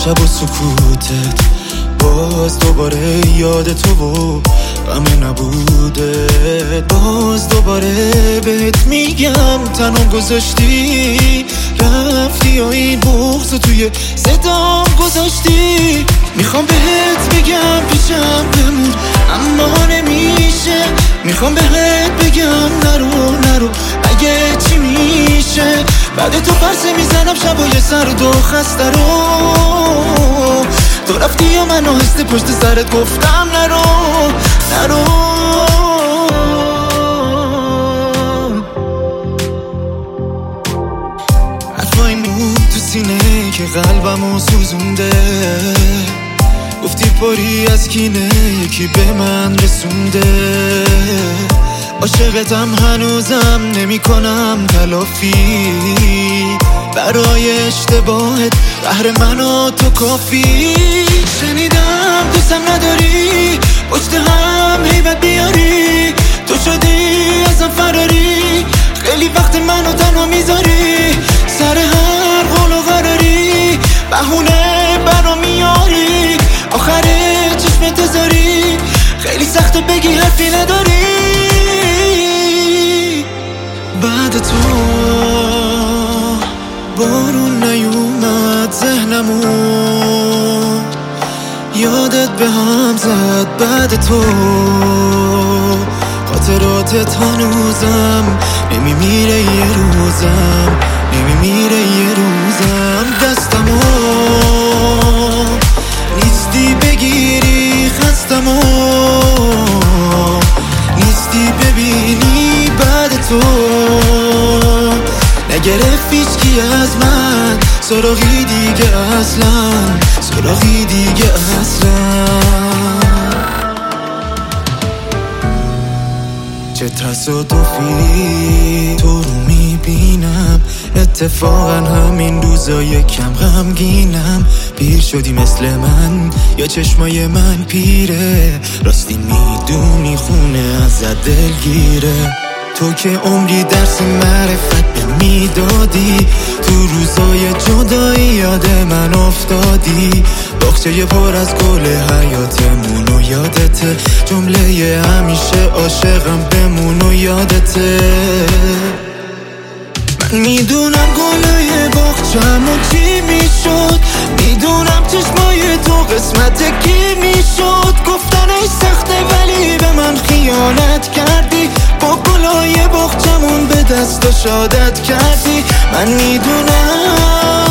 شب و سکوتت باز دوباره یاد تو و غم نبوده، باز دوباره بهت میگم تنها گذاشتی، رفتی و این بغض توی صدام گذاشتی. میخوام بهت بگم پیشم بمون اما نمیشه، میخوام بهت بگم نرو اگه چی میشه. بعد تو پرسه میزنم شبای سرد و خسته رو، تو رفتی یا من آهسته پشت سرت گفتم نرو حرفای موند تو سینه که قلبمو سوزونده، گفتی پری از کینه یکی به من رسونده. عاشقتم هنوزم نمی کنم تلافی، برای اشتباهت قهر من و تو کافی. شنیدم دوستم نداری، پشت هم هیبت بیاری، تو شدی ازم فراری، خیلی وقت منو تنها میذاری، سر هر قول و قراری بهونه برا میاری، آخر چشمت تذاری، خیلی سخته بگی حرفی نداری. بعد تو بارون نیومد ذهنمو، یادت به هم زد. بعد تو خاطراتت هنوزم نمیمیره یه روزم، نمیمیره یه روزم. دستمو نیستی بگیری، خستمو نیستی ببینی. بعد تو نگرفت هیچکی از من سراغی دیگه اصلا، سراغی دیگه اصلا. چه تصادفی تو رو میبینم، اتفاقا همین روزای کم غمگینم. پیر شدی مثل من یا چشمای من پیره، راستی میدونی خونه ازت دلگیره. تو که عمری درس معرفت به میدادی، تو روزای جدایی یاد من افتادی. باغچه پر از گل حیاتمون و یادته، جمله همیشه عاشقم بمون و یادته. من میدونم گلای باغچه‌مون چی میشد، میدونم چشمای تو قسمت کی میشد. گفتنش سخته ولی به من خیانت کردی، با گلای باغچه‌مون به دست و شادت کردی. من میدونم